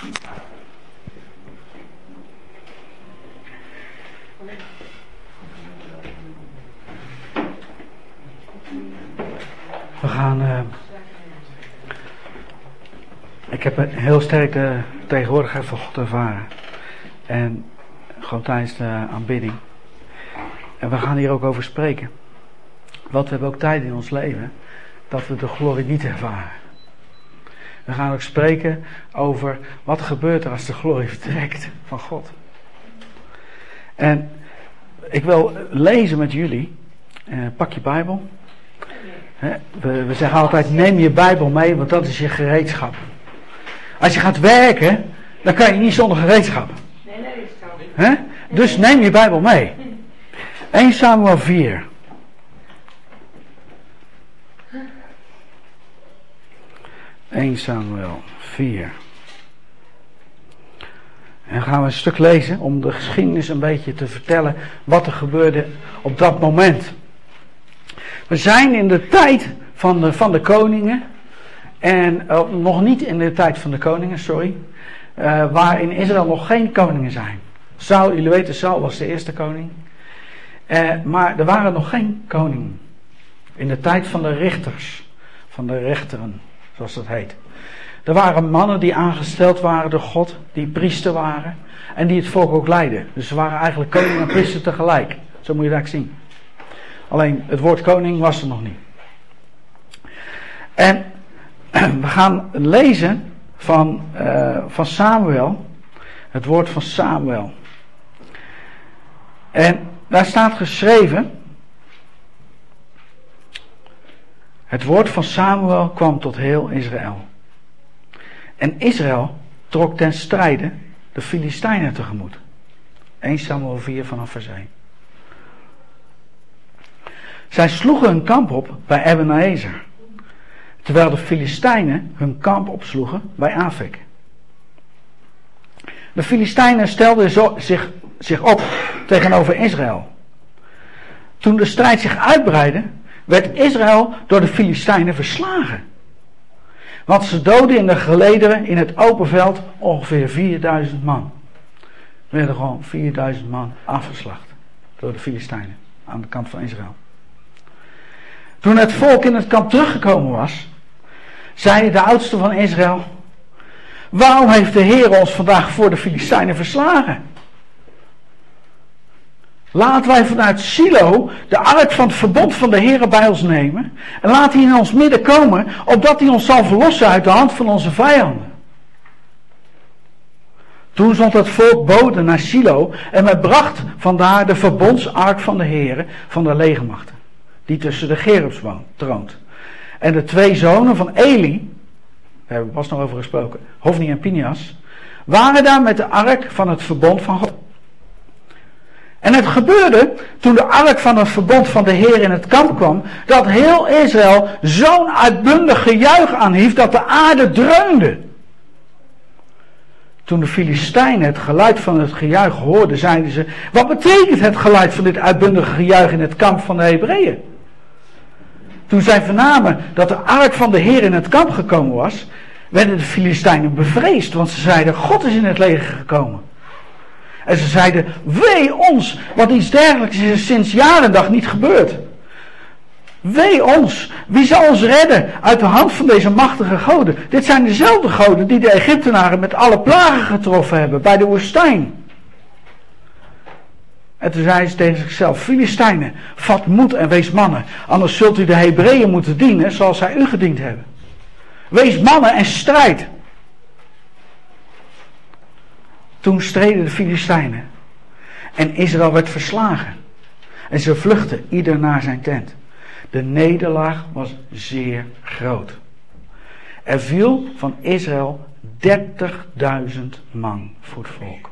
We gaan... ik heb een heel sterke tegenwoordigheid van God ervaren. En gewoon tijdens de aanbidding. En we gaan hier ook over spreken. Want we hebben ook tijden in ons leven dat we de glorie niet ervaren. We gaan ook spreken over wat gebeurt er als de glorie vertrekt van God. En ik wil lezen met jullie. Pak je Bijbel. We zeggen altijd, neem je Bijbel mee, want dat is je gereedschap. Als je gaat werken, dan kan je niet zonder gereedschap. Nee, dus neem je Bijbel mee. 1 Samuel 4. Samuel 4. En dan gaan we een stuk lezen om de geschiedenis een beetje te vertellen wat er gebeurde op dat moment. We zijn in de tijd van de koningen. En nog niet in de tijd van de koningen, sorry. Waar in Israël nog geen koningen zijn. Saul, jullie weten, Saul was de eerste koning. Maar er waren nog geen koningen. In de tijd van de richters. Van de rechteren, zoals dat heet. Er waren mannen die aangesteld waren door God. Die priester waren. En die het volk ook leidden. Dus ze waren eigenlijk koning en priester tegelijk. Zo moet je dat zien. Alleen het woord koning was er nog niet. En we gaan lezen van Samuel. Het woord van Samuel. En daar staat geschreven. Het woord van Samuel kwam tot heel Israël. En Israël trok ten strijde de Filistijnen tegemoet. 1 Samuel 4 vanaf vers 1. Zij sloegen hun kamp op bij Ebenezer. Terwijl de Filistijnen hun kamp opsloegen bij Afek. De Filistijnen stelden zich op tegenover Israël. Toen de strijd zich uitbreidde, werd Israël door de Filistijnen verslagen. Want ze doodden in de gelederen in het open veld ongeveer 4000 man. Er werden gewoon 4000 man afgeslacht door de Filistijnen aan de kant van Israël. Toen het volk in het kamp teruggekomen was, zei de oudste van Israël: waarom heeft de Heer ons vandaag voor de Filistijnen verslagen? Laten wij vanuit Silo de ark van het verbond van de Heer bij ons nemen. En laat hij in ons midden komen, opdat hij ons zal verlossen uit de hand van onze vijanden. Toen zond het volk boden naar Silo en men bracht vandaar de verbondsark van de Heer van de legermachten, die tussen de gerubs troont. En de 2 zonen van Eli, daar hebben we pas nog over gesproken, Hofni en Pinchas, waren daar met de ark van het verbond van God. En het gebeurde, toen de ark van het verbond van de Heer in het kamp kwam, dat heel Israël zo'n uitbundig gejuich aanhief dat de aarde dreunde. Toen de Filistijnen het geluid van het gejuich hoorden, zeiden ze: wat betekent het geluid van dit uitbundige gejuich in het kamp van de Hebreeën? Toen zij vernamen dat de ark van de Heer in het kamp gekomen was, werden de Filistijnen bevreesd, want ze zeiden: God is in het leger gekomen. En ze zeiden: wee ons, want iets dergelijks is er sinds jaren dag niet gebeurd. Wee ons, wie zal ons redden uit de hand van deze machtige goden? Dit zijn dezelfde goden die de Egyptenaren met alle plagen getroffen hebben bij de woestijn. En toen zeiden ze tegen zichzelf: Filistijnen, vat moed en wees mannen, anders zult u de Hebreeën moeten dienen zoals zij u gediend hebben. Wees mannen en strijd. Toen streden de Filistijnen en Israël werd verslagen. En ze vluchtten ieder naar zijn tent. De nederlaag was zeer groot. Er viel van Israël 30.000 man voor het volk.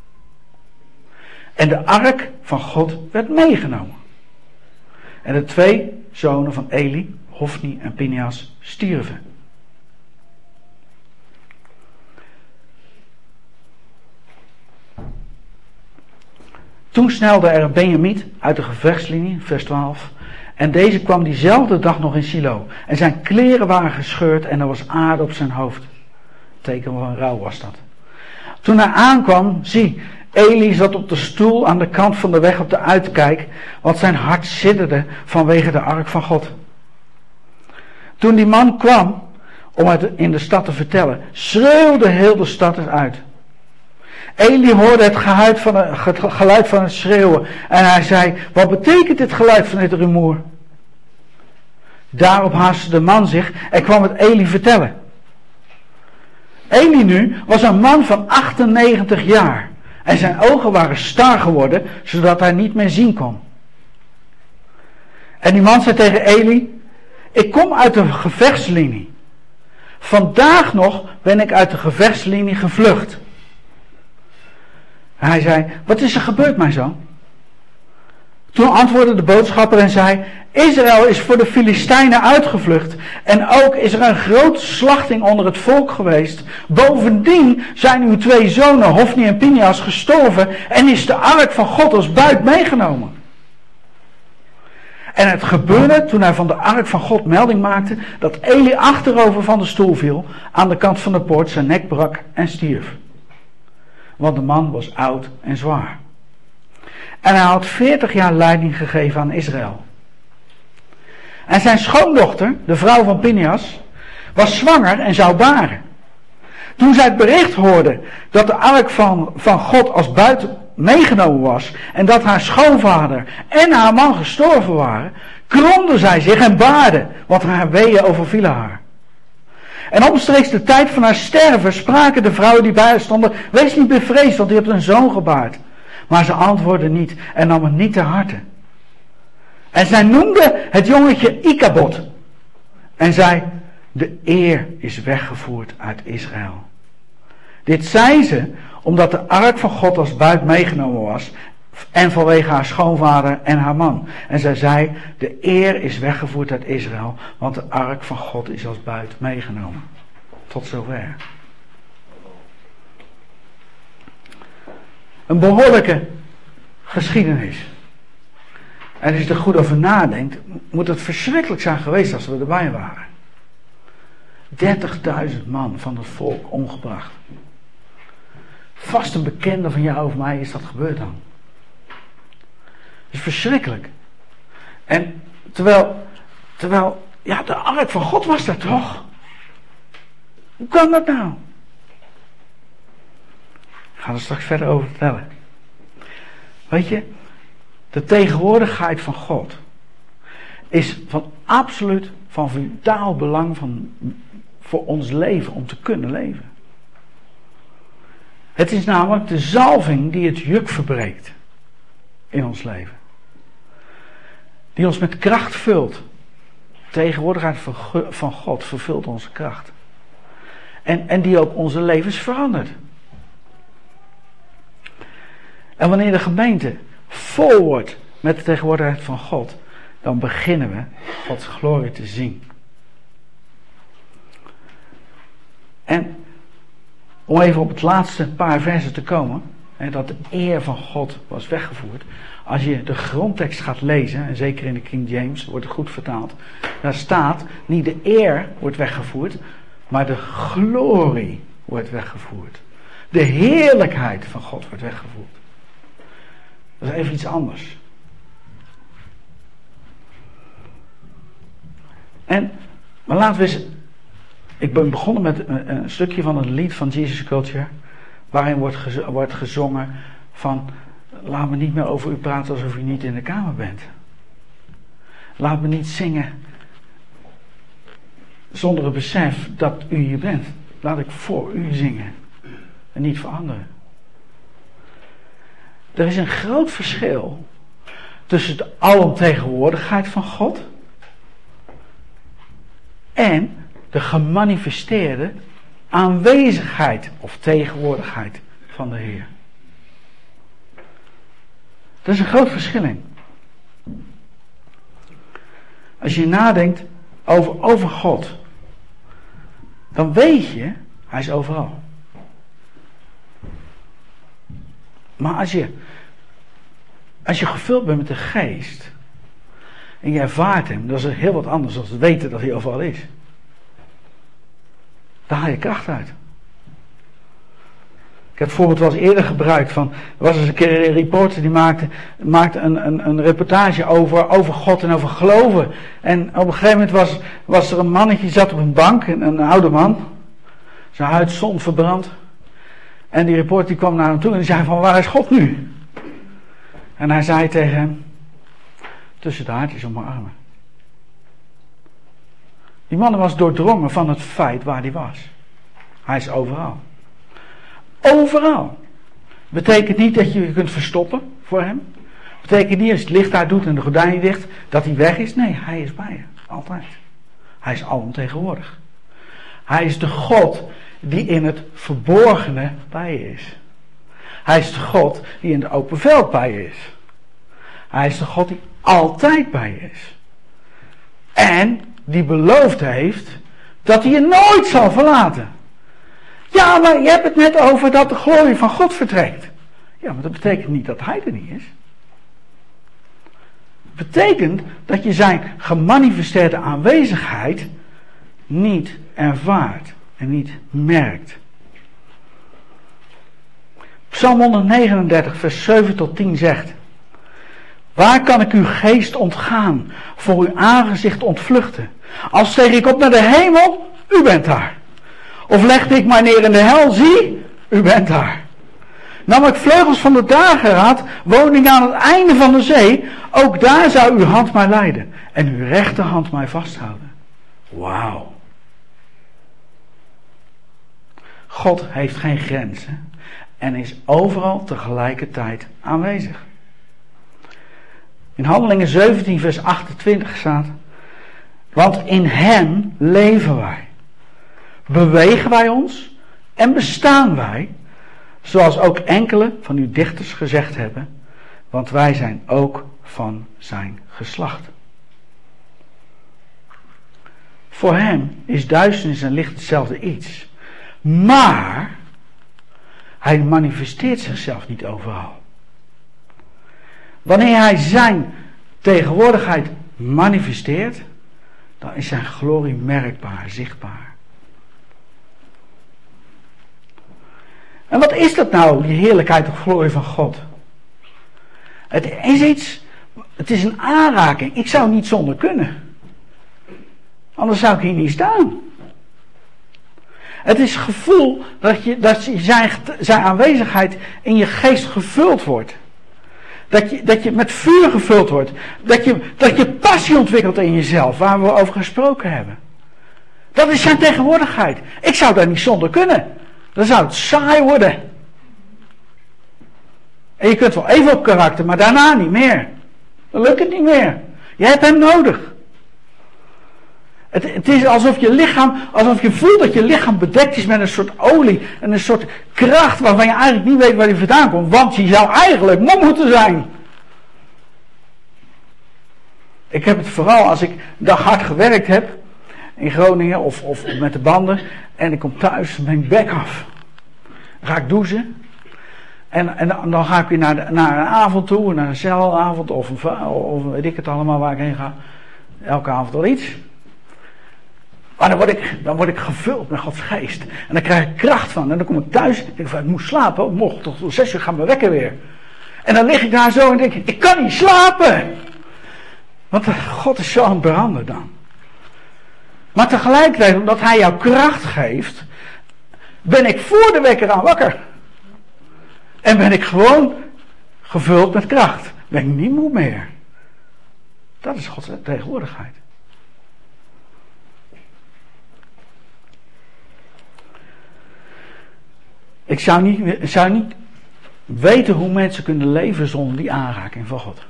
En de ark van God werd meegenomen. En de 2 zonen van Eli, Hofni en Pinchas, stierven. Toen snelde er een Benjamiet uit de gevechtslinie, vers 12. En deze kwam diezelfde dag nog in Silo. En zijn kleren waren gescheurd en er was aarde op zijn hoofd. Teken van rouw was dat. Toen hij aankwam, zie, Eli zat op de stoel aan de kant van de weg op de uitkijk, want zijn hart sidderde vanwege de ark van God. Toen die man kwam om het in de stad te vertellen, schreeuwde heel de stad het uit. Eli hoorde het geluid van het schreeuwen en hij zei, wat betekent dit geluid van dit rumoer? Daarop haastte de man zich en kwam het Eli vertellen. Eli nu was een man van 98 jaar en zijn ogen waren star geworden, zodat hij niet meer zien kon. En die man zei tegen Eli, ik kom uit de gevechtslinie. Vandaag nog ben ik uit de gevechtslinie gevlucht. En hij zei, wat is er gebeurd, mijn zoon? Toen antwoordde de boodschapper en zei, Israël is voor de Filistijnen uitgevlucht en ook is er een grote slachting onder het volk geweest. Bovendien zijn uw 2 zonen, Hofni en Pinjas, gestorven en is de ark van God als buit meegenomen. En het gebeurde toen hij van de ark van God melding maakte dat Eli achterover van de stoel viel, aan de kant van de poort, zijn nek brak en stierf. Want de man was oud en zwaar. En hij had 40 jaar leiding gegeven aan Israël. En zijn schoondochter, de vrouw van Pinjas, was zwanger en zou baren. Toen zij het bericht hoorde dat de ark van God als buit meegenomen was en dat haar schoonvader en haar man gestorven waren, kromde zij zich en baarde, want haar weeën overvielen haar. En omstreeks de tijd van haar sterven spraken de vrouwen die bij haar stonden, wees niet bevreesd, want u hebt een zoon gebaard. Maar ze antwoordde niet en nam het niet ter harte. En zij noemde het jongetje Ikabod. En zei, de eer is weggevoerd uit Israël. Dit zei ze omdat de ark van God als buit meegenomen was en vanwege haar schoonvader en haar man. En zij zei, de eer is weggevoerd uit Israël, want de ark van God is als buit meegenomen. Tot zover. Een behoorlijke geschiedenis. En als je er goed over nadenkt, moet het verschrikkelijk zijn geweest als we erbij waren. 30.000 man van het volk omgebracht. Vast een bekende van jou of mij is dat gebeurd dan. Dat is verschrikkelijk. En terwijl, ja, de ark van God was daar toch? Hoe kan dat nou? Ik ga er straks verder over vertellen. Weet je, de tegenwoordigheid van God is van vitaal belang voor ons leven, om te kunnen leven. Het is namelijk de zalving die het juk verbreekt in ons leven. Die ons met kracht vult. De tegenwoordigheid van God vervult onze kracht. En die ook onze levens verandert. En wanneer de gemeente vol wordt met de tegenwoordigheid van God, dan beginnen we Gods glorie te zien. En om even op het laatste paar versen te komen, dat de eer van God was weggevoerd. Als je de grondtekst gaat lezen, en zeker in de King James wordt het goed vertaald, daar staat niet de eer wordt weggevoerd, maar de glorie wordt weggevoerd. De heerlijkheid van God wordt weggevoerd. Dat is even iets anders. Maar laten we eens. Ik ben begonnen met een stukje van het lied van Jesus Culture, waarin wordt gezongen van, laat me niet meer over u praten alsof u niet in de kamer bent. Laat me niet zingen zonder het besef dat u hier bent. Laat ik voor u zingen en niet voor anderen. Er is een groot verschil tussen de alomtegenwoordigheid van God en de gemanifesteerde aanwezigheid of tegenwoordigheid van de Heer. Er is een groot verschil in. Als je nadenkt over God, dan weet je, hij is overal. Maar als je gevuld bent met de geest en je ervaart hem, dat is heel wat anders dan het weten dat hij overal is. Daar haal je kracht uit. Ik heb het voorbeeld wel eens eerder gebruikt. Er was eens een keer een reporter die maakte een reportage over God en over geloven. En op een gegeven moment was er een mannetje die zat op een bank, een oude man. Zijn huid stond verbrand. En die reporter die kwam naar hem toe en die zei van, waar is God nu? En hij zei tegen hem, tussen de haartjes op mijn armen. Die man was doordrongen van het feit waar hij was. Hij is overal. Overal. Betekent niet dat je je kunt verstoppen voor hem. Betekent niet als je het licht uit doet en de gordijnen dicht, dat hij weg is. Nee, hij is bij je. Altijd. Hij is alomtegenwoordig. Hij is de God die in het verborgene bij je is. Hij is de God die in het open veld bij je is. Hij is de God die altijd bij je is. En die beloofd heeft dat hij je nooit zal verlaten. Ja, maar je hebt het net over dat de glorie van God vertrekt. Ja, maar dat betekent niet dat hij er niet is. Het betekent dat je zijn gemanifesteerde aanwezigheid niet ervaart en niet merkt. Psalm 139 vers 7 tot 10 zegt: waar kan ik uw geest ontgaan, voor uw aangezicht ontvluchten? Als steeg ik op naar de hemel, u bent daar. Of legde ik mij neer in de hel, zie, u bent daar. Nam ik vleugels van de dageraad, woonde ik aan het einde van de zee, ook daar zou uw hand mij leiden en uw rechterhand mij vasthouden. Wauw. God heeft geen grenzen en is overal tegelijkertijd aanwezig. In Handelingen 17 vers 28 staat: want in hem leven wij, bewegen wij ons en bestaan wij, zoals ook enkele van uw dichters gezegd hebben, want wij zijn ook van zijn geslacht. Voor hem is duisternis en licht hetzelfde iets, maar hij manifesteert zichzelf niet overal. Wanneer hij zijn tegenwoordigheid manifesteert, dan is zijn glorie merkbaar, zichtbaar. En wat is dat nou, die heerlijkheid of glorie van God? Het is een aanraking. Ik zou niet zonder kunnen. Anders zou ik hier niet staan. Het is het gevoel dat zijn aanwezigheid in je geest gevuld wordt. Dat je met vuur gevuld wordt. Dat je passie ontwikkelt in jezelf, waar we over gesproken hebben. Dat is zijn tegenwoordigheid. Ik zou daar niet zonder kunnen. Dan zou het saai worden. En je kunt wel even op karakter, maar daarna niet meer. Dan lukt het niet meer. Je hebt hem nodig. Het is alsof je voelt dat je lichaam bedekt is met een soort olie en een soort kracht waarvan je eigenlijk niet weet waar die vandaan komt, want je zou eigenlijk moe moeten zijn. Ik heb het vooral als ik een dag hard gewerkt heb in Groningen of met de banden en ik kom thuis, dan ben ik bek af. Dan ga ik douchen en dan ga ik weer naar een avond toe, naar een celavond of weet ik het allemaal waar ik heen ga. Elke avond wel iets. Maar dan word ik gevuld met Gods geest. En dan krijg ik kracht van. En dan kom ik thuis en denk van, ik moet slapen. Morgen toch om 6 uur gaan we wekken weer. En dan lig ik daar zo en denk ik kan niet slapen. Want God is zo aan het branden dan. Maar tegelijkertijd, omdat hij jou kracht geeft, ben ik voor de wekker aan wakker. En ben ik gewoon gevuld met kracht. Ben ik niet moe meer. Dat is Gods tegenwoordigheid. Ik zou niet weten hoe mensen kunnen leven zonder die aanraking van God.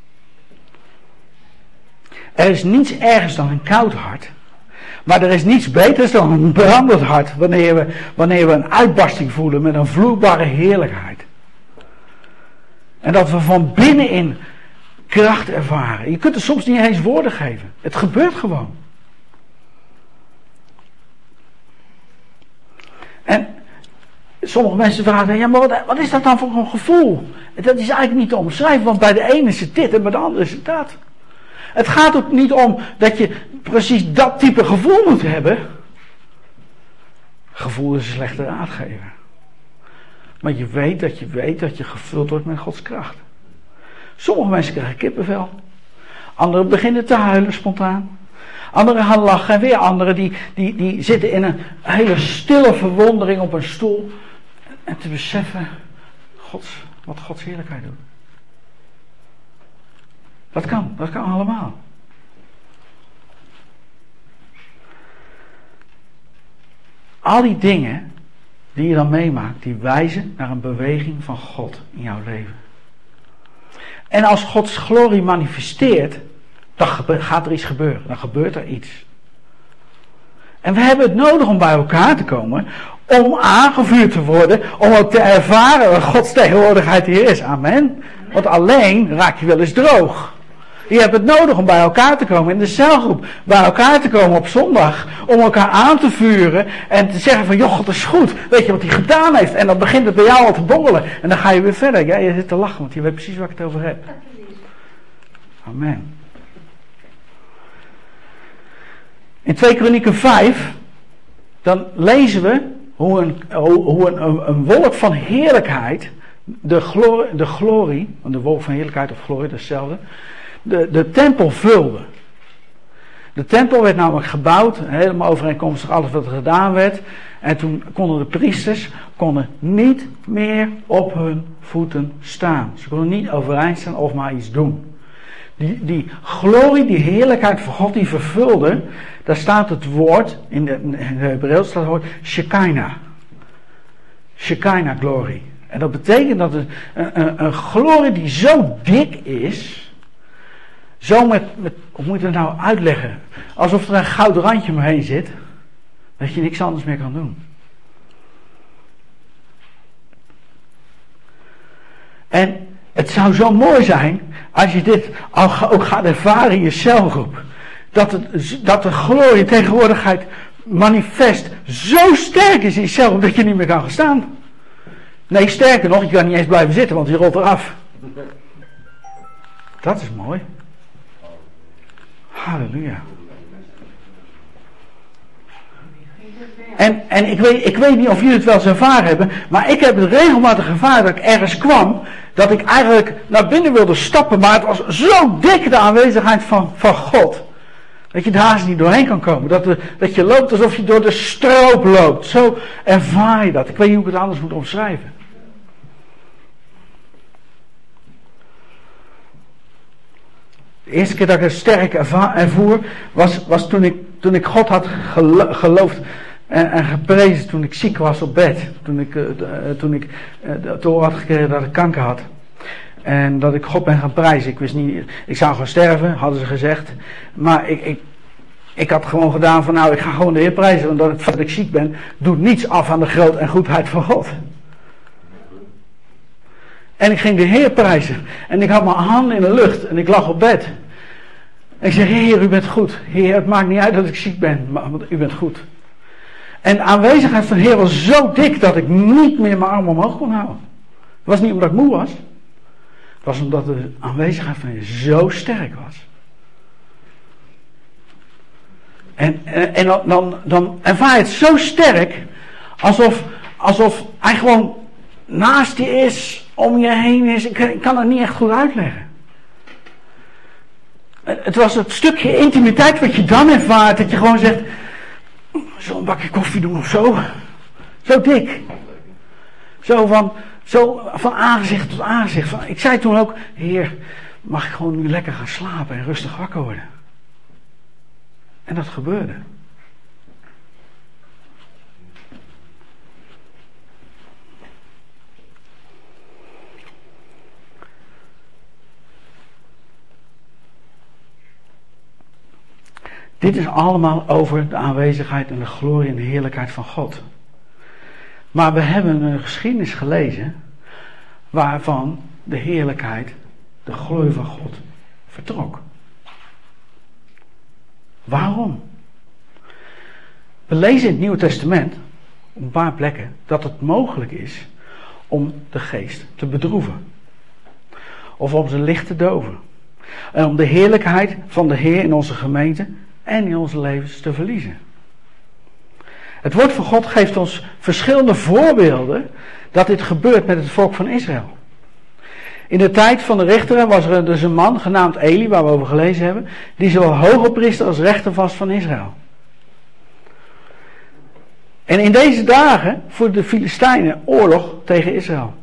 Er is niets ergers dan een koud hart. Maar er is niets beters dan een brandend hart. Wanneer we een uitbarsting voelen met een vloeibare heerlijkheid. En dat we van binnenin kracht ervaren. Je kunt er soms niet eens woorden geven. Het gebeurt gewoon. En sommige mensen vragen, ja, maar wat is dat dan voor een gevoel? Dat is eigenlijk niet te omschrijven, want bij de ene is het dit en bij de andere is het dat. Het gaat ook niet om dat je precies dat type gevoel moet hebben. Gevoel is een slechte raadgever. Maar je weet dat je gevuld wordt met Gods kracht. Sommige mensen krijgen kippenvel. Anderen beginnen te huilen spontaan. Anderen gaan lachen. En weer anderen die zitten in een hele stille verwondering op een stoel. En te beseffen wat Gods heerlijkheid doet. Dat kan allemaal. Al die dingen die je dan meemaakt, die wijzen naar een beweging van God in jouw leven. En als Gods glorie manifesteert, dan gaat er iets gebeuren. Dan gebeurt er iets. En we hebben het nodig om bij elkaar te komen, om aangevuurd te worden, om ook te ervaren dat Gods tegenwoordigheid hier is. Amen. Want alleen raak je wel eens droog. Je hebt het nodig om bij elkaar te komen in de celgroep. Bij elkaar te komen op zondag. Om elkaar aan te vuren. En te zeggen van, joh, God is goed. Weet je wat hij gedaan heeft? En dan begint het bij jou al te borrelen. En dan ga je weer verder. Ja, je zit te lachen, want je weet precies waar ik het over heb. Amen. In 2 Kronieken 5. Dan lezen we hoe een wolk van heerlijkheid. De glorie. Want de wolk van heerlijkheid of glorie, dat is hetzelfde. De tempel vulde. De tempel werd namelijk gebouwd, helemaal overeenkomstig alles wat er gedaan werd. En toen konden de priesters niet meer op hun voeten staan. Ze konden niet overeind staan of maar iets doen. Die glorie, die heerlijkheid van God die vervulde, daar staat het woord, in de Hebreeuws staat het woord Shekinah. Shekinah glorie. En dat betekent dat het een glorie die zo dik is. Zo met, hoe moet je het nou uitleggen? Alsof er een gouden randje omheen zit. Dat je niks anders meer kan doen. En het zou zo mooi zijn als je dit ook gaat ervaren in je celgroep. Dat de glorie, tegenwoordigheid manifest zo sterk is in je celgroep dat je niet meer kan gaan staan. Nee, sterker nog, je kan niet eens blijven zitten, want je rolt eraf. Dat is mooi. Halleluja. En ik weet niet of jullie het wel eens ervaren hebben, maar ik heb het regelmatig ervaren dat ik ergens kwam, dat ik eigenlijk naar binnen wilde stappen, maar het was zo dik de aanwezigheid van God, dat je daar haast niet doorheen kan komen. Dat je loopt alsof je door de stroop loopt. Zo ervaar je dat. Ik weet niet hoe ik het anders moet omschrijven. De eerste keer dat ik het sterk ervoer, was toen ik God had geloofd en geprezen toen ik ziek was op bed. Toen ik te horen had gekregen dat ik kanker had. En dat ik God ben gaan prijzen. Ik wist niet, ik zou gaan sterven, hadden ze gezegd. Maar ik had gewoon gedaan van, ik ga gewoon de Heer prijzen. Want het feit dat ik ziek ben, doet niets af aan de groot en goedheid van God. En ik ging de Heer prijzen. En ik had mijn handen in de lucht. En ik lag op bed. En ik zeg, Heer, u bent goed. Heer, het maakt niet uit dat ik ziek ben. Maar u bent goed. En de aanwezigheid van de Heer was zo dik dat ik niet meer mijn arm omhoog kon houden. Het was niet omdat ik moe was. Het was omdat de aanwezigheid van de Heer zo sterk was. En dan ervaar je het zo sterk. Alsof hij gewoon naast je is, om je heen is. Ik kan het niet echt goed uitleggen. Het was het stukje intimiteit wat je dan ervaart. Dat je gewoon zegt, zo'n bakje koffie doen of zo. Zo dik. Zo van aangezicht tot aangezicht. Ik zei toen ook, Heer, mag ik gewoon nu lekker gaan slapen en rustig wakker worden? En dat gebeurde. Dit is allemaal over de aanwezigheid en de glorie en de heerlijkheid van God. Maar we hebben een geschiedenis gelezen waarvan de heerlijkheid, de glorie van God vertrok. Waarom? We lezen in het Nieuwe Testament op een paar plekken dat het mogelijk is om de geest te bedroeven. Of om zijn licht te doven. En om de heerlijkheid van de Heer in onze gemeente en in onze levens te verliezen. Het woord van God geeft ons verschillende voorbeelden dat dit gebeurt met het volk van Israël. In de tijd van de richteren was er dus een man genaamd Eli, waar we over gelezen hebben, die zowel hogepriester als rechter was van Israël. En in deze dagen voerden de Filistijnen oorlog tegen Israël.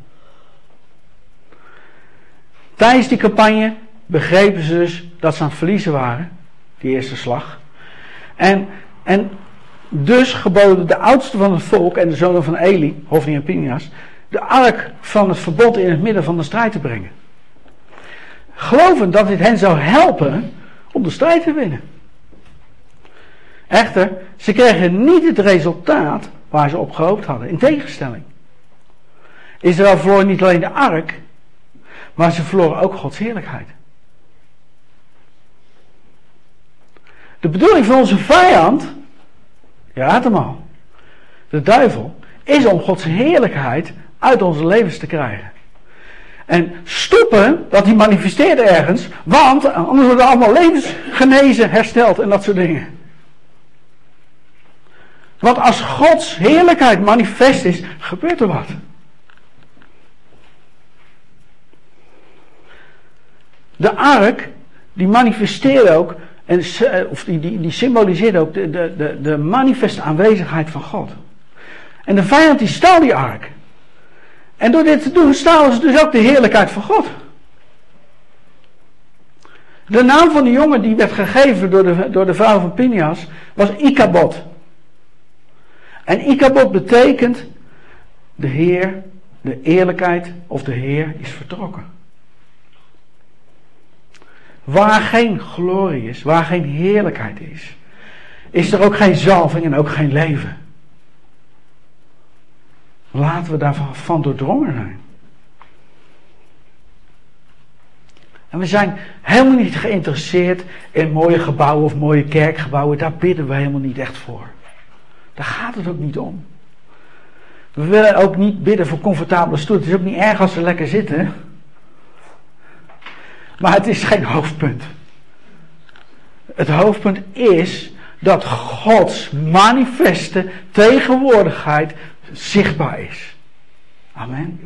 Tijdens die campagne begrepen ze dus dat ze aan het verliezen waren, die eerste slag. En dus geboden de oudste van het volk en de zonen van Eli, Hofni en Pinchas, de ark van het verbond in het midden van de strijd te brengen. Gelovend dat dit hen zou helpen om de strijd te winnen. Echter, ze kregen niet het resultaat waar ze op gehoopt hadden, in tegenstelling. Israël verloor niet alleen de ark, maar ze verloren ook Gods heerlijkheid. De bedoeling van onze vijand, je raadt hem al, de duivel, is om Gods heerlijkheid uit onze levens te krijgen. En stoppen dat hij manifesteert ergens, want anders worden allemaal levens genezen, hersteld en dat soort dingen. Want als Gods heerlijkheid manifest is, gebeurt er wat. De ark, die manifesteerde ook, of die symboliseerde ook de manifeste aanwezigheid van God. En de vijand die stal die ark. En door dit te doen stalen ze dus ook de heerlijkheid van God. De naam van de jongen die werd gegeven door de vrouw van Pinchas was Ichabod. En Ichabod betekent de Heer, de eerlijkheid of de Heer is vertrokken. Waar geen glorie is, waar geen heerlijkheid is, is er ook geen zalving en ook geen leven. Laten we daarvan doordrongen zijn. En we zijn helemaal niet geïnteresseerd in mooie gebouwen of mooie kerkgebouwen. Daar bidden we helemaal niet echt voor. Daar gaat het ook niet om. We willen ook niet bidden voor comfortabele stoelen. Het is ook niet erg als we lekker zitten. Maar het is geen hoofdpunt. Het hoofdpunt is dat Gods manifeste tegenwoordigheid zichtbaar is. Amen.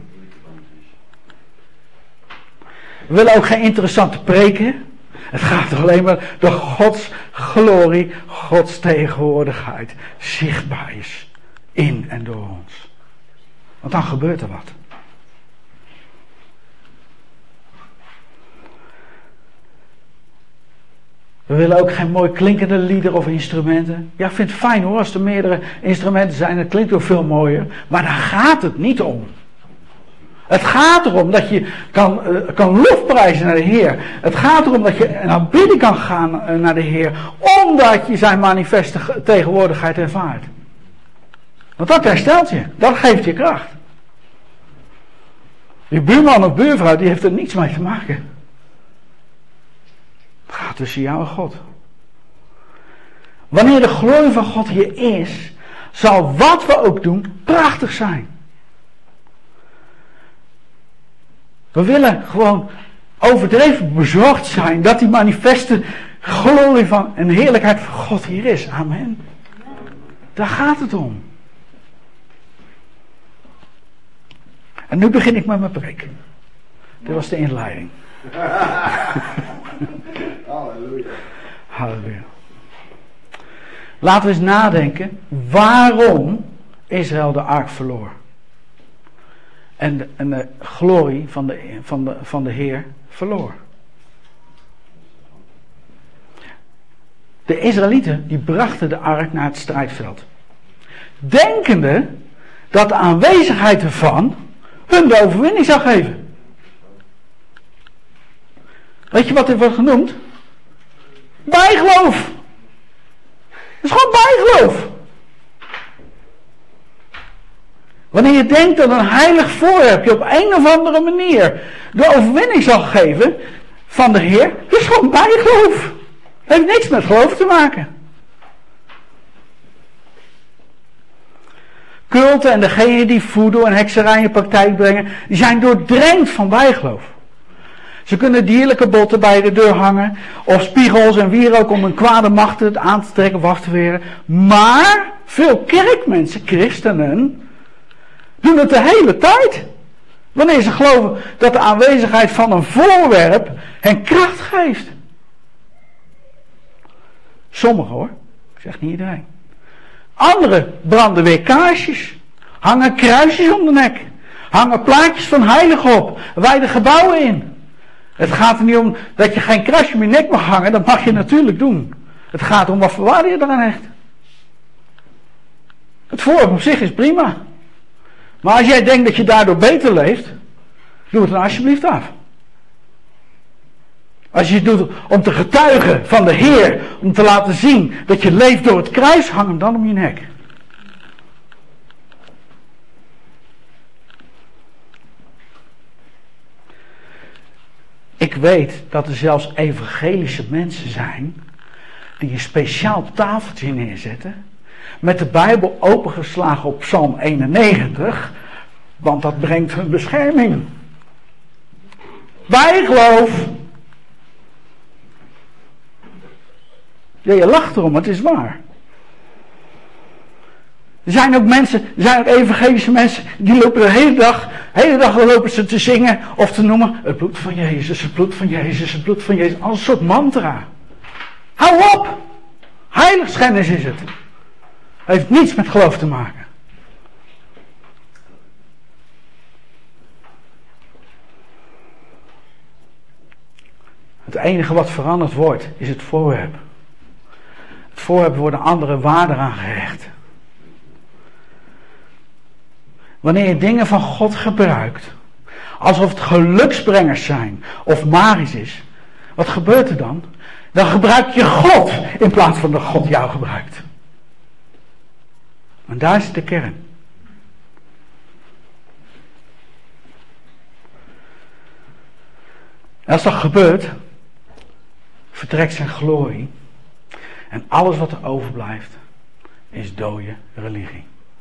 We willen ook geen interessante preken. Het gaat er alleen maar dat Gods glorie, Gods tegenwoordigheid zichtbaar is. In en door ons. Want dan gebeurt er wat. We willen ook geen mooi klinkende liederen of instrumenten. Ja, ik vind het fijn hoor, als er meerdere instrumenten zijn. Dat klinkt ook veel mooier. Maar daar gaat het niet om. Het gaat erom dat je kan lofprijzen naar de Heer. Het gaat erom dat je een aanbidding kan gaan naar de Heer. Omdat je zijn manifeste tegenwoordigheid ervaart. Want dat herstelt je. Dat geeft je kracht. Je buurman of buurvrouw die heeft er niets mee te maken. Het gaat tussen jou en God. Wanneer de glorie van God hier is, zal wat we ook doen prachtig zijn. We willen gewoon overdreven bezorgd zijn dat die manifeste glorie van en heerlijkheid van God hier is. Amen. Daar gaat het om. En nu begin ik met mijn preek. Dit was de inleiding. Halleluja. Halleluja. Laten we eens nadenken waarom Israël de ark verloor. En de glorie van de Heer verloor. De Israëlieten die brachten de ark naar het strijdveld. Denkende dat de aanwezigheid ervan hun de overwinning zou geven. Weet je wat dit wordt genoemd? Bijgeloof. Het is gewoon bijgeloof. Wanneer je denkt dat een heilig voorwerpje op een of andere manier de overwinning zal geven van de Heer, dat is gewoon bijgeloof. Het heeft niks met geloof te maken. Culten en degenen die voodoo en hekserij in praktijk brengen, die zijn doordrenkt van bijgeloof. Ze kunnen dierlijke botten bij de deur hangen. Of spiegels en wierook om een kwade machten aan te trekken of af te weren. Maar veel kerkmensen, christenen, doen het de hele tijd. Wanneer ze geloven dat de aanwezigheid van een voorwerp hen kracht geeft. Sommigen hoor, ik zeg niet iedereen. Anderen branden weer kaarsjes. Hangen kruisjes om de nek. Hangen plaatjes van heiligen op. Wijden gebouwen in. Het gaat er niet om dat je geen kruisje om je nek mag hangen. Dat mag je natuurlijk doen. Het gaat om wat voor waarde je eraan hecht. Het voorwerp op zich is prima. Maar als jij denkt dat je daardoor beter leeft, doe het dan alsjeblieft af. Als je het doet om te getuigen van de Heer, om te laten zien dat je leeft door het kruis, hang hem dan om je nek. Ik weet dat er zelfs evangelische mensen zijn die een speciaal tafeltje neerzetten, met de Bijbel opengeslagen op Psalm 91, want dat brengt hun bescherming. Bijgeloof. Ja, je lacht erom, maar het is waar. Er zijn ook mensen, er zijn ook evangelische mensen, die lopen de hele dag lopen ze te zingen of te noemen, het bloed van Jezus, het bloed van Jezus, het bloed van Jezus, als een soort mantra. Hou op! Heiligschennis is het. Heeft niets met geloof te maken. Het enige wat veranderd wordt, is het voorwerp. Het voorwerp wordt andere waarden aangehecht. Wanneer je dingen van God gebruikt, alsof het geluksbrengers zijn, of magisch is, wat gebeurt er dan? Dan gebruik je God, in plaats van dat God jou gebruikt. En daar zit de kern. En als dat gebeurt, vertrekt zijn glorie. En alles wat er overblijft, is dode religie.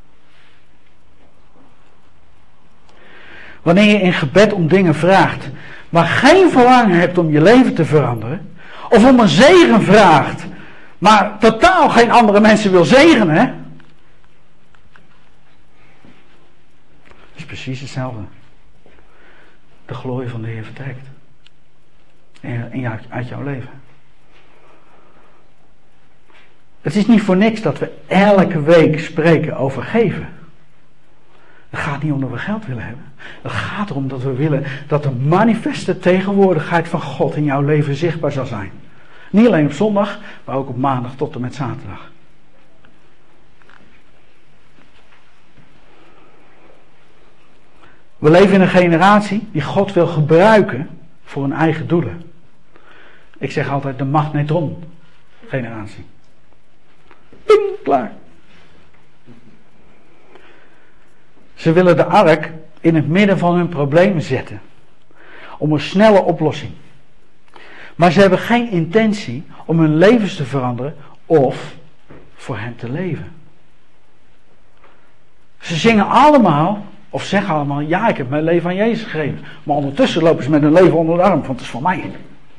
Wanneer je in gebed om dingen vraagt, maar geen verlangen hebt om je leven te veranderen, of om een zegen vraagt, maar totaal geen andere mensen wil zegenen, hè? Het is precies hetzelfde. De glorie van de Heer vertrekt. Uit jouw leven. Het is niet voor niks dat we elke week spreken over geven. Het gaat niet om dat we geld willen hebben. Het gaat erom dat we willen dat de manifeste tegenwoordigheid van God in jouw leven zichtbaar zal zijn. Niet alleen op zondag, maar ook op maandag tot en met zaterdag. We leven in een generatie die God wil gebruiken voor hun eigen doelen. Ik zeg altijd de magnetron generatie. Ping, klaar. Ze willen de ark in het midden van hun problemen zetten. Om een snelle oplossing. Maar ze hebben geen intentie om hun levens te veranderen of voor hem te leven. Ze zingen allemaal, of zeggen allemaal, ja, ik heb mijn leven aan Jezus gegeven. Maar ondertussen lopen ze met hun leven onder de arm, want het is van mij. Het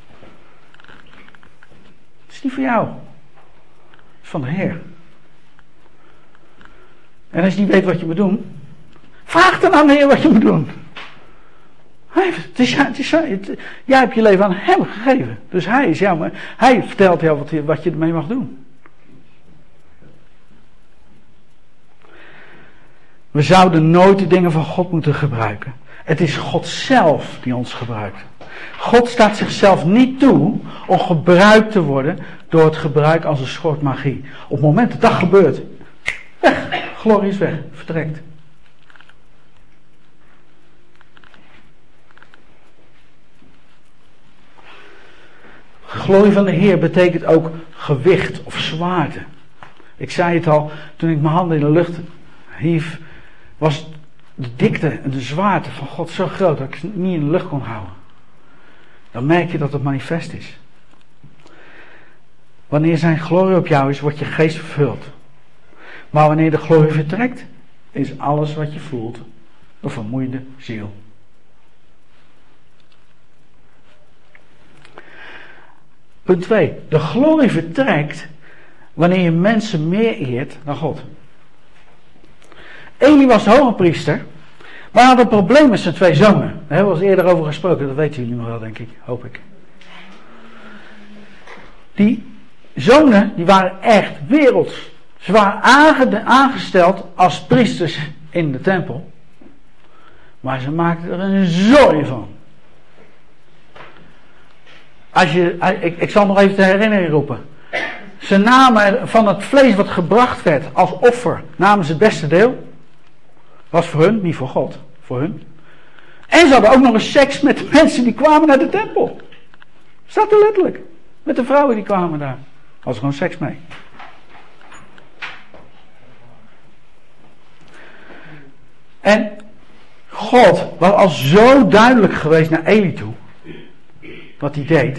is niet voor jou. Het is van de Heer. En als je niet weet wat je moet doen, vraag dan aan de Heer wat je moet doen. Jij hebt je leven aan hem gegeven. Dus hij is jou, hij vertelt jou wat je ermee mag doen. We zouden nooit de dingen van God moeten gebruiken. Het is God zelf die ons gebruikt. God staat zichzelf niet toe om gebruikt te worden door het gebruik als een soort magie. Op het moment dat dat gebeurt, weg, glorie is weg, vertrekt. De glorie van de Heer betekent ook gewicht of zwaarte. Ik zei het al, toen ik mijn handen in de lucht hief, was de dikte en de zwaarte van God zo groot dat ik ze niet in de lucht kon houden. Dan merk je dat het manifest is. Wanneer zijn glorie op jou is, wordt je geest vervuld. Maar wanneer de glorie vertrekt, is alles wat je voelt een vermoeide ziel. Punt 2. De glorie vertrekt wanneer je mensen meer eert dan God. Eli was de hoge priester, maar hij had een probleem met zijn 2 zonen. Daar hebben we al eerder over gesproken, dat weten jullie nog wel, denk ik, hoop ik. Die zonen, die waren echt werelds. Ze waren aangesteld als priesters in de tempel. Maar ze maakten er een zooi van. Ik zal nog even te herinnering roepen. Ze namen van het vlees wat gebracht werd als offer, namen ze het beste deel. Was voor hun, niet voor God, voor hun. En ze hadden ook nog eens seks met de mensen die kwamen naar de tempel. Staat er letterlijk. Met de vrouwen die kwamen daar. Was gewoon seks mee. En God was al zo duidelijk geweest naar Eli toe. Wat hij deed.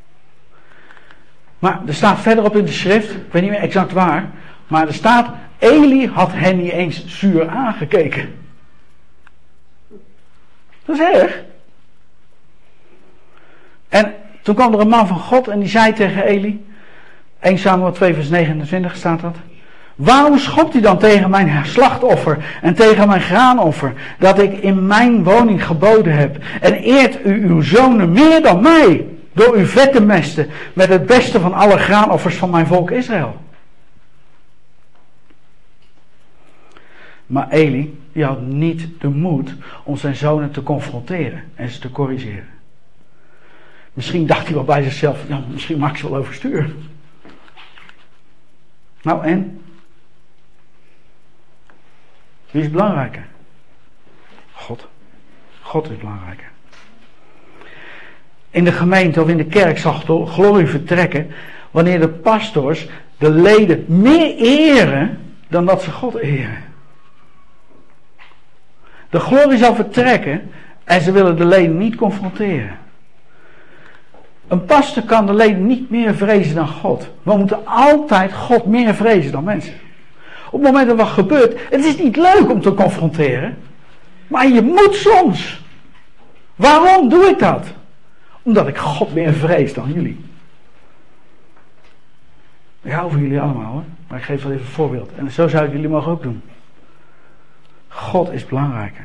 Maar er staat verderop in de schrift, ik weet niet meer exact waar. Maar er staat, Eli had hen niet eens zuur aangekeken. Dat is erg. En toen kwam er een man van God en die zei tegen Eli. 1 Samuel 2 vers 29 staat dat. Waarom schopt u dan tegen mijn slachtoffer en tegen mijn graanoffer, dat ik in mijn woning geboden heb? En eert u uw zonen meer dan mij, door uw vet te mesten met het beste van alle graanoffers van mijn volk Israël? Maar Eli, die had niet de moed om zijn zonen te confronteren en ze te corrigeren. Misschien dacht hij wel bij zichzelf, ja, misschien maak ik ze wel overstuur. Nou en? Wie is belangrijker? God. God is belangrijker. In de gemeente of in de kerk zal de glorie vertrekken wanneer de pastors de leden meer eren dan dat ze God eren. De glorie zal vertrekken en ze willen de leden niet confronteren. Een pastor kan de leden niet meer vrezen dan God. We moeten altijd God meer vrezen dan mensen. Op het moment dat wat gebeurt, het is niet leuk om te confronteren. Maar je moet soms. Waarom doe ik dat? Omdat ik God meer vrees dan jullie. Ik hou van jullie allemaal hoor. Maar ik geef wel even een voorbeeld. En zo zouden jullie mogen ook doen. God is belangrijker.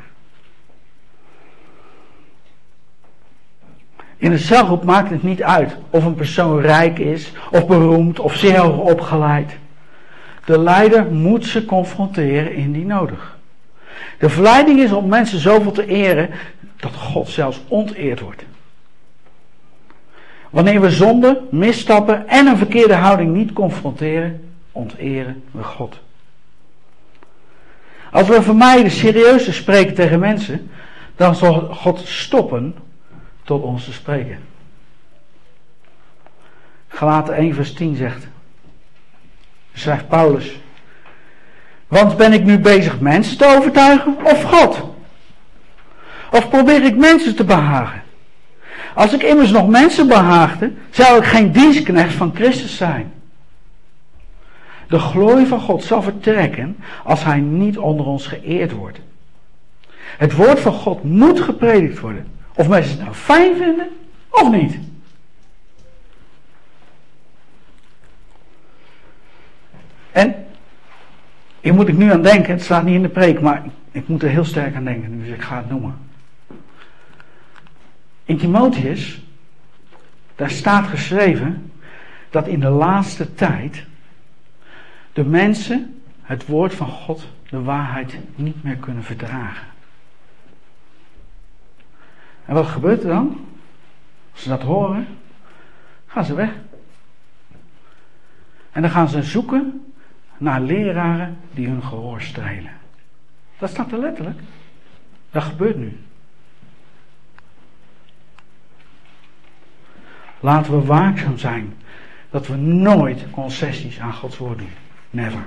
In een celgroep maakt het niet uit of een persoon rijk is, of beroemd, of zeer hoog opgeleid. De leider moet ze confronteren indien nodig. De verleiding is om mensen zoveel te eren, dat God zelfs onteerd wordt. Wanneer we zonde, misstappen en een verkeerde houding niet confronteren, onteren we God. Als we vermijden serieus te spreken tegen mensen, dan zal God stoppen tot ons te spreken. Galaten 1 vers 10 schrijft Paulus. Want ben ik nu bezig mensen te overtuigen of God? Of probeer ik mensen te behagen? Als ik immers nog mensen behaagde, zou ik geen dienstknecht van Christus zijn. De glorie van God zal vertrekken als hij niet onder ons geëerd wordt. Het woord van God moet gepredikt worden. Of mensen het nou fijn vinden, of niet. En, hier moet ik nu aan denken, het staat niet in de preek, maar ik moet er heel sterk aan denken, dus ik ga het noemen. In Timotheus, daar staat geschreven, dat in de laatste tijd de mensen het woord van God, de waarheid, niet meer kunnen verdragen. En wat gebeurt er dan? Als ze dat horen, gaan ze weg. En dan gaan ze zoeken naar leraren die hun gehoor strelen. Dat staat er letterlijk. Dat gebeurt nu. Laten we waakzaam zijn dat we nooit concessies aan Gods woord doen. Never.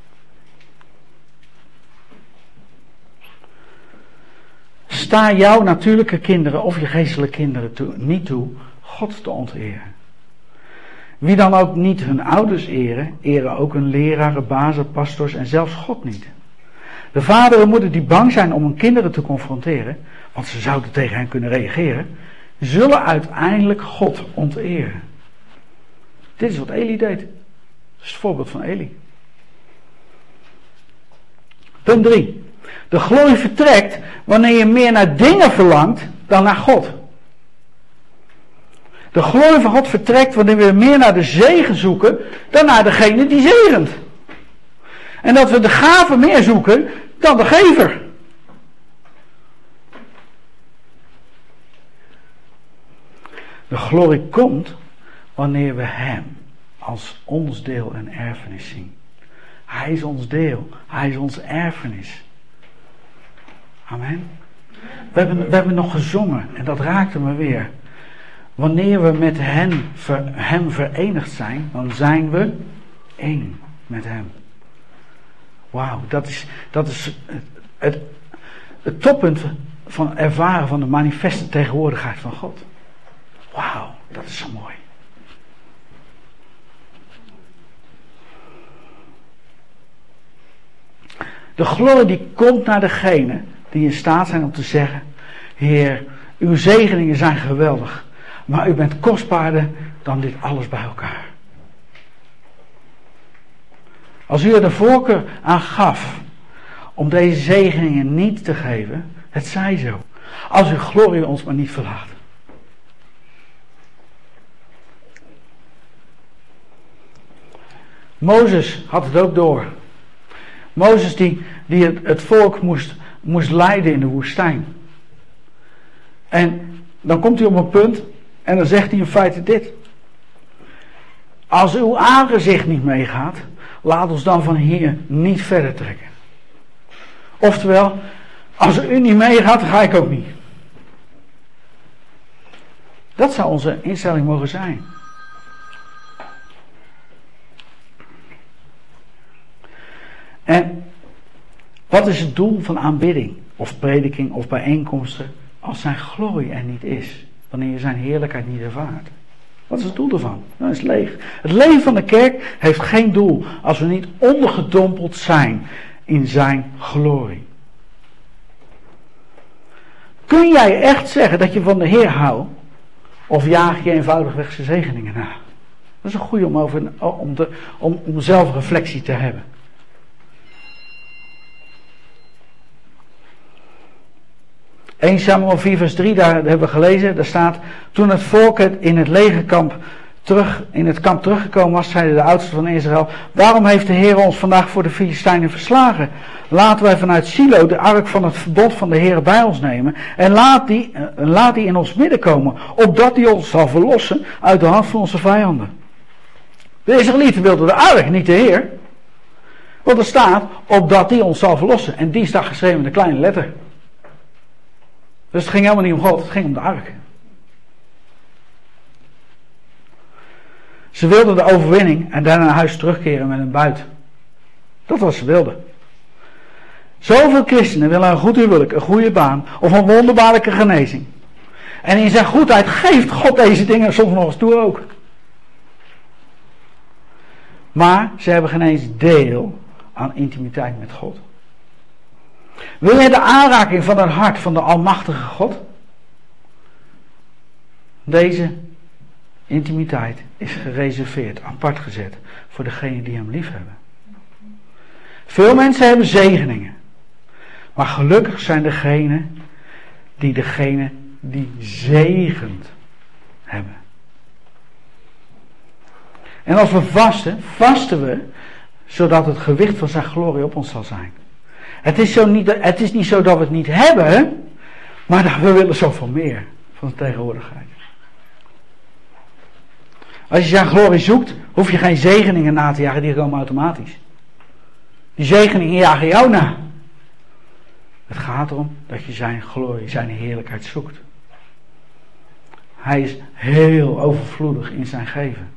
Sta jouw natuurlijke kinderen of je geestelijke kinderen niet toe God te onteren. Wie dan ook niet hun ouders eren ook hun leraren, bazen, pastors en zelfs God niet. De vaderen en moeders die bang zijn om hun kinderen te confronteren, want ze zouden tegen hen kunnen reageren, zullen uiteindelijk God onteren. Dit is wat Eli deed. Dat is het voorbeeld van Eli. Punt 3. De glorie vertrekt wanneer je meer naar dingen verlangt dan naar God. De glorie van God vertrekt wanneer we meer naar de zegen zoeken dan naar degene die zegent. En dat we de gave meer zoeken dan de gever. De glorie komt wanneer we hem als ons deel en erfenis zien. Hij is ons deel. Hij is onze erfenis. Amen. We hebben nog gezongen en dat raakte me weer. Wanneer we met hem verenigd zijn, dan zijn we één met hem. Wauw, dat is het toppunt van ervaren van de manifeste tegenwoordigheid van God. Wauw, dat is zo mooi. De glorie die komt naar degene die in staat zijn om te zeggen: Heer, uw zegeningen zijn geweldig, maar u bent kostbaarder dan dit alles bij elkaar. Als u er de voorkeur aan gaf om deze zegeningen niet te geven, het zij zo. Als uw glorie ons maar niet verlaat. Mozes had het ook door. Mozes die het volk moest leiden in de woestijn. En dan komt hij op een punt en dan zegt hij in feite dit. Als uw aangezicht niet meegaat, laat ons dan van hier niet verder trekken. Oftewel, als u niet meegaat, dan ga ik ook niet. Dat zou onze instelling mogen zijn. En wat is het doel van aanbidding of prediking of bijeenkomsten als zijn glorie er niet is? Wanneer je zijn heerlijkheid niet ervaart. Wat is het doel ervan? Dat is leeg. Het leven van de kerk heeft geen doel als we niet ondergedompeld zijn in zijn glorie. Kun jij echt zeggen dat je van de Heer houdt? Of jaag je eenvoudigweg zijn zegeningen na? Dat is een goede om zelfreflectie te hebben. 1 Samuel 4 vers 3, daar hebben we gelezen, daar staat: toen het volk in het kamp teruggekomen was, zeiden de oudsten van Israël: waarom heeft de Heer ons vandaag voor de Filistijnen verslagen? Laten wij vanuit Silo de ark van het verbond van de Heer bij ons nemen en laat die in ons midden komen, opdat die ons zal verlossen uit de hand van onze vijanden. De Israëlieten wilden de ark, niet de Heer. Want er staat, opdat die ons zal verlossen. En die staat geschreven met een kleine letter. Dus het ging helemaal niet om God, het ging om de ark. Ze wilden de overwinning en daarna naar huis terugkeren met een buit. Dat was wat ze wilden. Zoveel christenen willen een goed huwelijk, een goede baan of een wonderbaarlijke genezing. En in zijn goedheid geeft God deze dingen soms nog eens toe ook. Maar ze hebben geen eens deel aan intimiteit met God. Wil je de aanraking van het hart van de almachtige God? Deze intimiteit is gereserveerd, apart gezet voor degenen die hem lief hebben. Veel mensen hebben zegeningen. Maar gelukkig zijn degenen die zegend hebben. En als we vasten we zodat het gewicht van zijn glorie op ons zal zijn. Het is niet zo dat we het niet hebben, maar we willen zoveel meer van de tegenwoordigheid. Als je zijn glorie zoekt, hoef je geen zegeningen na te jagen, die komen automatisch. Die zegeningen jagen jou na. Het gaat erom dat je zijn glorie, zijn heerlijkheid zoekt. Hij is heel overvloedig in zijn geven.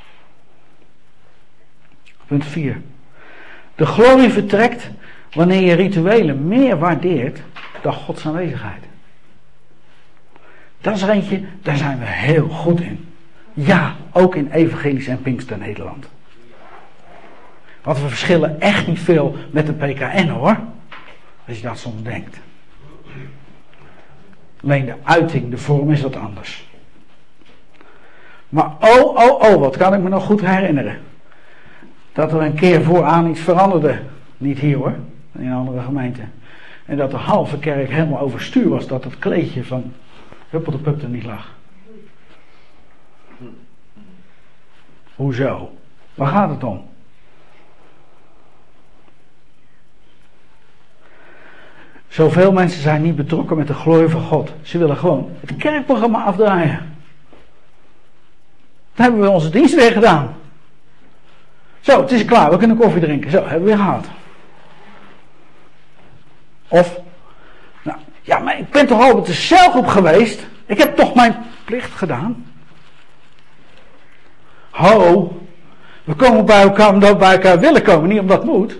Punt 4. De glorie vertrekt wanneer je rituelen meer waardeert dan Gods aanwezigheid. Dat is er eentje, daar zijn we heel goed in. Ja, ook in Evangelisch en Pinkster Nederland. Want we verschillen echt niet veel met de PKN hoor. Als je dat soms denkt. Alleen de uiting, de vorm is wat anders. Maar wat kan ik me nog goed herinneren. Dat er een keer vooraan iets veranderde. Niet hier hoor, in een andere gemeente. En dat de halve kerk helemaal overstuur was. Dat het kleedje van Huppel de Pup er niet lag. Hoezo? Waar gaat het om? Zoveel mensen zijn niet betrokken met de glorie van God. Ze willen gewoon het kerkprogramma afdraaien. Dan hebben we onze dienst weer gedaan. Zo, het is klaar, we kunnen koffie drinken. Zo, hebben we weer gehad. Of, nou, ja, maar ik ben toch al op de celgroep geweest. Ik heb toch mijn plicht gedaan. Ho, we komen bij elkaar omdat we bij elkaar willen komen, niet omdat het moet.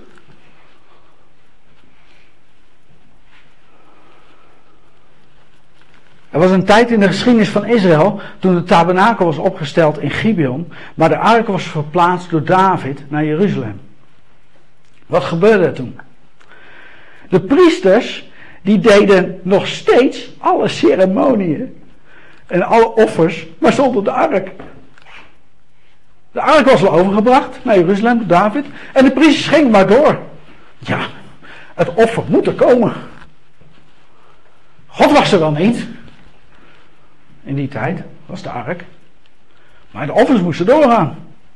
Er was een tijd in de geschiedenis van Israël toen de tabernakel was opgesteld in Gibeon, maar de ark was verplaatst door David naar Jeruzalem. Wat gebeurde er toen? De priesters die deden nog steeds alle ceremonieën en alle offers, maar zonder de ark. De ark was al overgebracht naar Jeruzalem door David en de priesters gingen maar door. Ja, het offer moet er komen. God was er wel niet. In die tijd was de ark. Maar de offers moesten doorgaan.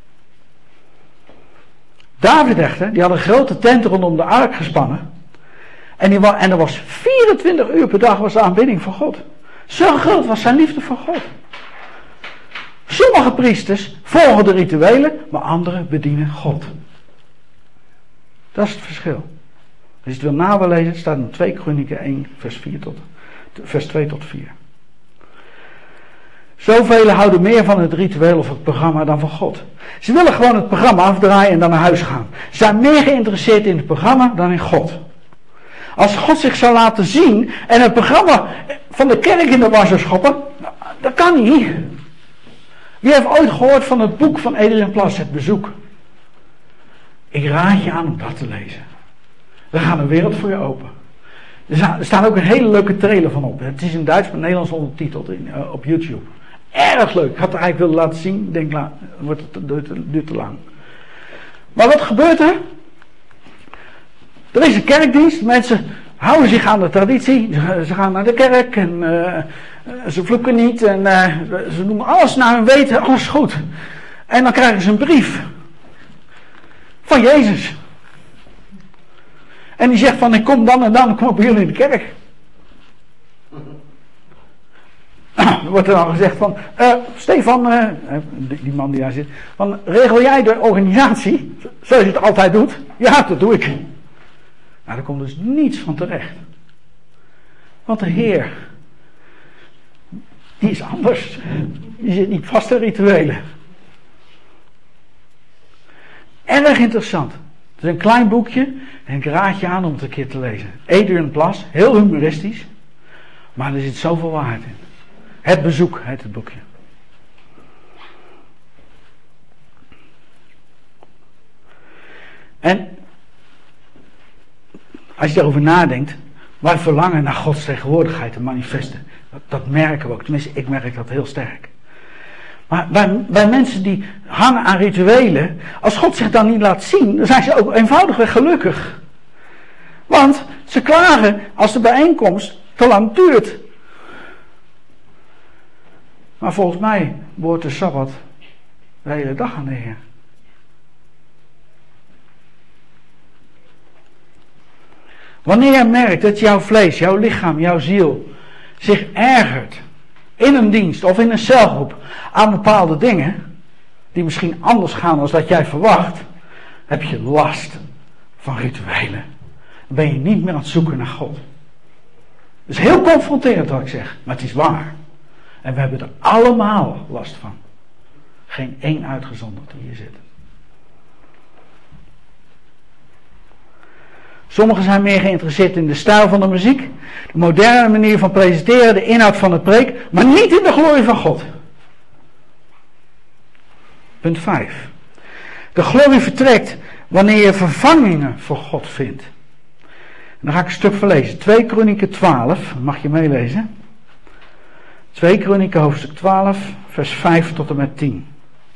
David echter, die had een grote tent rondom de ark gespannen. En er was 24 uur per dag was de aanbidding voor God. Zo groot was zijn liefde voor God. Sommige priesters volgen de rituelen, maar anderen bedienen God. Dat is het verschil. Als je het wil nalezen, het staat in 2 Kronieken 1, vers 2 tot 4. Zoveel houden meer van het ritueel of het programma dan van God. Ze willen gewoon het programma afdraaien en dan naar huis gaan. Ze zijn meer geïnteresseerd in het programma dan in God. Als God zich zou laten zien en het programma van de kerk in de war zou schoppen, dat kan niet. Wie heeft ooit gehoord van het boek van Adriaan Plas, Het Bezoek? Ik raad je aan om dat te lezen. Dan gaat een wereld voor je open. Er staat ook een hele leuke trailer van op. Het is in Duits met Nederlands ondertiteld op YouTube. Erg leuk. Ik had het eigenlijk willen laten zien. Ik denk, het duurt te lang. Maar wat gebeurt er? Er is een kerkdienst. Mensen houden zich aan de traditie. Ze gaan naar de kerk en ze vloeken niet. En ze doen alles naar hun weten. Alles goed. En dan krijgen ze een brief. Van Jezus. En die zegt van, ik kom dan en dan, kom ik bij jullie in de kerk. Er wordt er dan gezegd van, Stefan, die man die daar zit, van, regel jij de organisatie, zoals je het altijd doet? Ja, dat doe ik. Nou, daar komt dus niets van terecht. Want de Heer, die is anders. Die zit niet vast in rituelen. Erg interessant. Het is een klein boekje en ik raad je aan om het een keer te lezen. Adriaan Plas, heel humoristisch, maar er zit zoveel waarheid in. Het Bezoek heet het boekje. En als je erover nadenkt, wij verlangen naar Gods tegenwoordigheid te manifesten. Dat merken we ook, tenminste ik merk dat heel sterk. Maar bij mensen die hangen aan rituelen, als God zich dan niet laat zien, dan zijn ze ook eenvoudigweg gelukkig. Want ze klagen als de bijeenkomst te lang duurt. Maar volgens mij wordt de Sabbat de hele dag aan de Heer. Wanneer je merkt dat jouw vlees, jouw lichaam, jouw ziel zich ergert in een dienst of in een celgroep aan bepaalde dingen die misschien anders gaan dan dat jij verwacht, heb je last van rituelen. Dan ben je niet meer aan het zoeken naar God. Het is heel confronterend wat ik zeg, maar het is waar. En we hebben er allemaal last van. Geen één uitgezonderd die hier zit. Sommigen zijn meer geïnteresseerd in de stijl van de muziek, de moderne manier van presenteren, de inhoud van het preek, maar niet in de glorie van God. Punt 5. De glorie vertrekt wanneer je vervangingen voor God vindt. En dan ga ik een stuk verlezen. 2 Kronieken 12, mag je meelezen. 2 Kronieken hoofdstuk 12, vers 5 tot en met 10.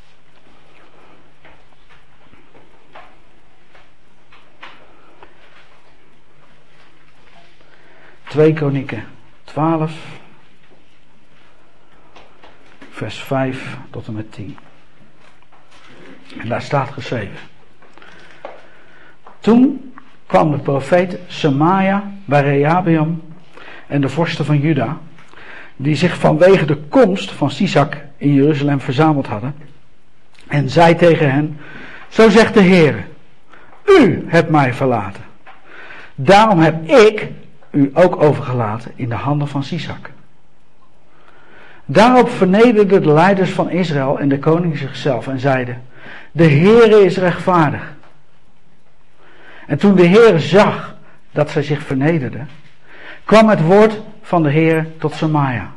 Twee Kronieken 12, vers 5 tot en met 10. En daar staat geschreven. Toen kwam de profeet Semaja bij Rehabeam en de vorsten van Juda, die zich vanwege de komst van Sisak in Jeruzalem verzameld hadden, en zei tegen hen: zo zegt de Heer, u hebt mij verlaten. Daarom heb ik u ook overgelaten in de handen van Sisak. Daarop vernederden de leiders van Israël en de koning zichzelf en zeiden: de Heere is rechtvaardig. En toen de Heer zag dat zij zich vernederden, kwam het woord van de Heer tot Semaja: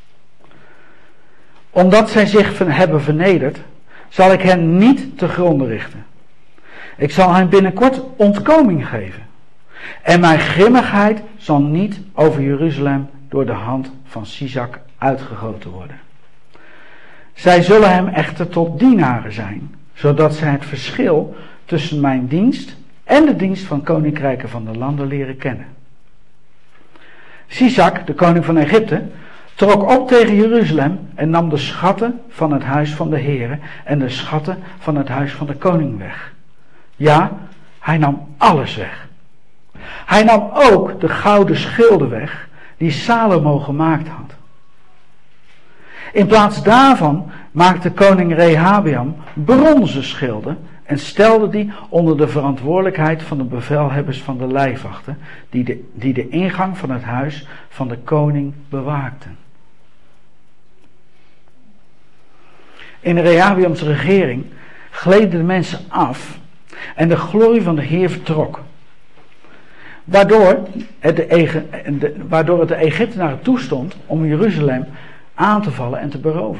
omdat zij zich hebben vernederd, zal ik hen niet te gronde richten. Ik zal hen binnenkort ontkoming geven. En mijn grimmigheid zal niet over Jeruzalem door de hand van Sisak uitgegoten worden. Zij zullen hem echter tot dienaren zijn, zodat zij het verschil tussen mijn dienst en de dienst van koninkrijken van de landen leren kennen. Sisak, de koning van Egypte, trok op tegen Jeruzalem en nam de schatten van het huis van de Heere en de schatten van het huis van de koning weg. Ja, hij nam alles weg. Hij nam ook de gouden schilden weg die Salomo gemaakt had. In plaats daarvan maakte koning Rehabeam bronzen schilden en stelde die onder de verantwoordelijkheid van de bevelhebbers van de lijfwachten, die de ingang van het huis van de koning bewaakten. In Rehabeams regering gleden de mensen af en de glorie van de Heer vertrok. Waardoor het de Egyptenaren toestond om Jeruzalem aan te vallen en te beroven.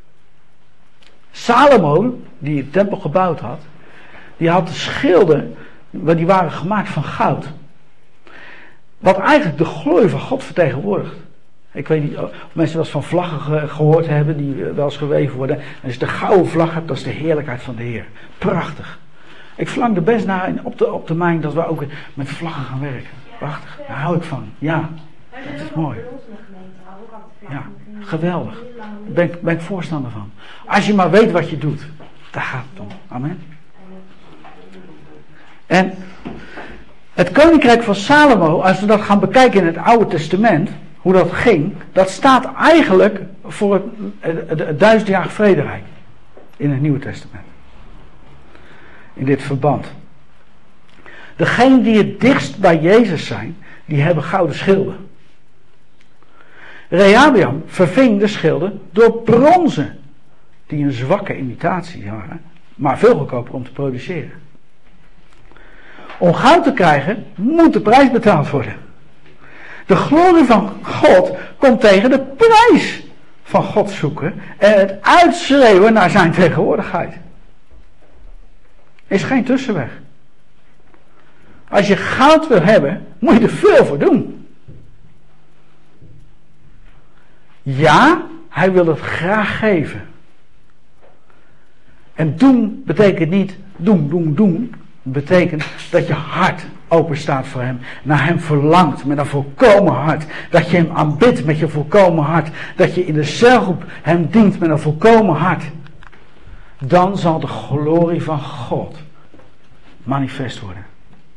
Salomo, die de tempel gebouwd had, die had de schilden, die waren gemaakt van goud. Wat eigenlijk de glorie van God vertegenwoordigt. Ik weet niet of mensen wel eens van vlaggen gehoord hebben die wel eens geweven worden. En als je de gouden vlag hebt, dat is de heerlijkheid van de Heer. Prachtig. Ik verlang er best naar op termijn dat we ook met vlaggen gaan werken. Prachtig, daar hou ik van. Ja, dat is mooi. Ja, geweldig. Daar ben ik voorstander van. Als je maar weet wat je doet, daar gaat het om. Amen. En het koninkrijk van Salomo, als we dat gaan bekijken in het Oude Testament, hoe dat ging, dat staat eigenlijk voor het 1000-jarig vrederijk in het Nieuwe Testament. In dit verband. Degenen die het dichtst bij Jezus zijn, die hebben gouden schilden. Rehabeam verving de schilden door bronzen, die een zwakke imitatie waren, maar veel goedkoper om te produceren. Om goud te krijgen, moet de prijs betaald worden. De glorie van God komt tegen de prijs van God zoeken en het uitschreeuwen naar zijn tegenwoordigheid. Er is geen tussenweg. Als je goud wil hebben, moet je er veel voor doen. Ja, hij wil het graag geven. En doen betekent niet doen. Betekent dat je hart open staat voor hem. Naar hem verlangt met een volkomen hart. Dat je hem aanbidt met je volkomen hart. Dat je in de celgroep hem dient met een volkomen hart. Dan zal de glorie van God manifest worden.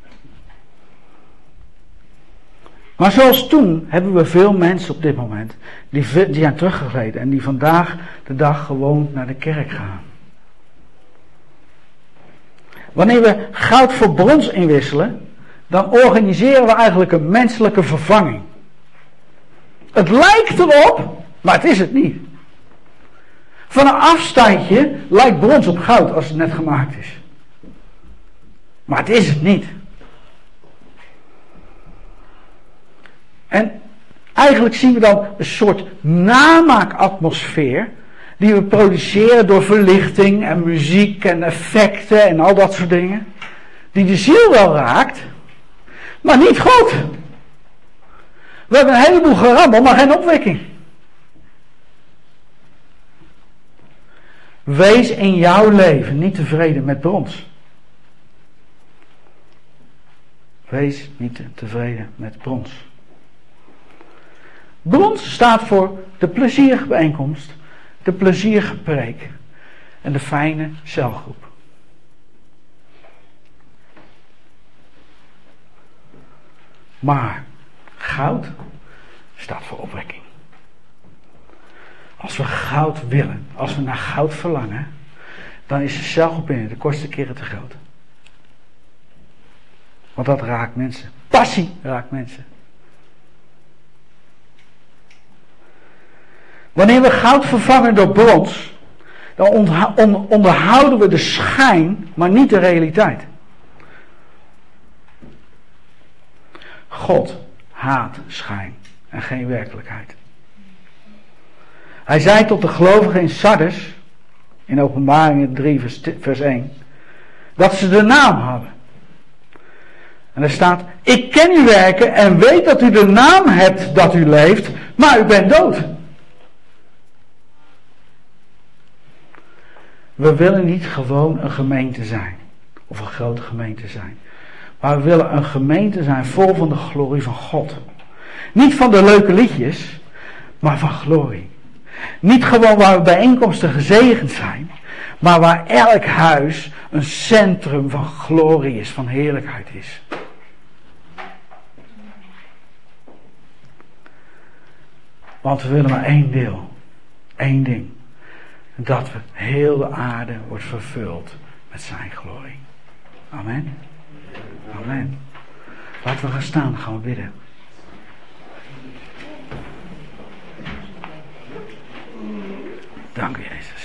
Maar zoals toen hebben we veel mensen op dit moment die zijn teruggegleden en die vandaag de dag gewoon naar de kerk gaan. Wanneer we goud voor brons inwisselen, dan organiseren we eigenlijk een menselijke vervanging. Het lijkt erop, maar het is het niet. Van een afstandje lijkt brons op goud als het net gemaakt is. Maar het is het niet. En eigenlijk zien we dan een soort namaakatmosfeer die we produceren door verlichting en muziek en effecten en al dat soort dingen. Die de ziel wel raakt, maar niet God. We hebben een heleboel gerammel, maar geen opwekking. Wees in jouw leven niet tevreden met brons. Wees niet tevreden met brons. Brons staat voor de plezierige bijeenkomst, de plezierige preek en de fijne celgroep. Maar goud staat voor opwekking. Als we goud willen, als we naar goud verlangen, dan is de celgroep binnen de kortste keren te groot. Want dat raakt mensen. Passie raakt mensen. Wanneer we goud vervangen door brons, dan onderhouden we de schijn, maar niet de realiteit. God haat schijn en geen werkelijkheid. Hij zei tot de gelovigen in Sardes, in Openbaringen 3 vers 1, dat ze de naam hadden. En er staat, ik ken uw werken en weet dat u de naam hebt dat u leeft, maar u bent dood. We willen niet gewoon een gemeente zijn, of een grote gemeente zijn. Maar we willen een gemeente zijn vol van de glorie van God. Niet van de leuke liedjes, maar van glorie. Niet gewoon waar bijeenkomsten gezegend zijn, maar waar elk huis een centrum van glorie is, van heerlijkheid is. Want we willen maar één ding. Dat we heel de aarde wordt vervuld met zijn glorie. Amen. Amen. Laten we gaan staan, gaan we bidden. Dank u, Jezus.